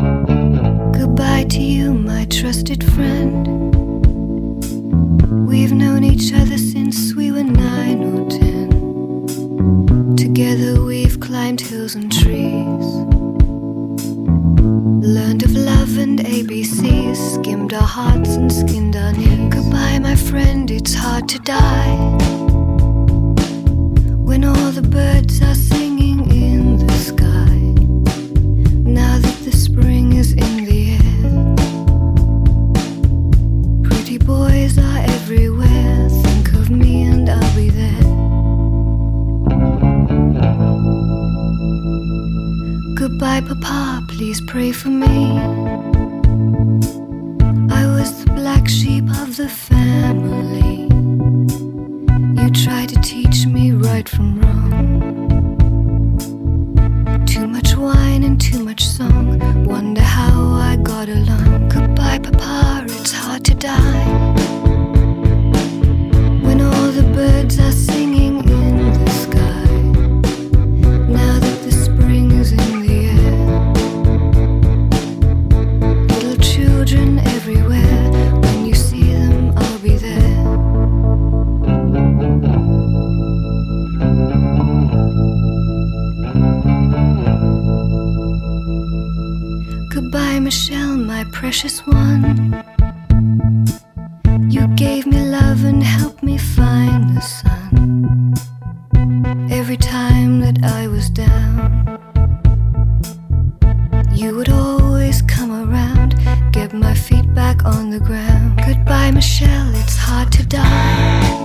Goodbye to you, my trusted friend. We've known each other since we were 9 or 10. Together we've climbed hills and trees, learned of love and ABCs, skimmed our hearts and skinned our knees. Goodbye, my friend, it's hard to die when all the birds are singing in the sky. Now that the spring is in the air, pretty boys are everywhere. Think of me and I'll be there. Goodbye, Papa, please pray for me. I was the black sheep of the family. You tried to teach me right from wrong. Too much wine and too much song. Wonder how I got along. Goodbye, Papa, it's hard to die when all the birds are singing in the sky. Now that the spring is in the air, little children everywhere. When you see them, I'll be there. Goodbye, Michelle, my precious one. You gave me love and helped me find the sun. Every time that I was down, you would always come around, get my feet back on the ground. Goodbye, Michelle, it's hard to die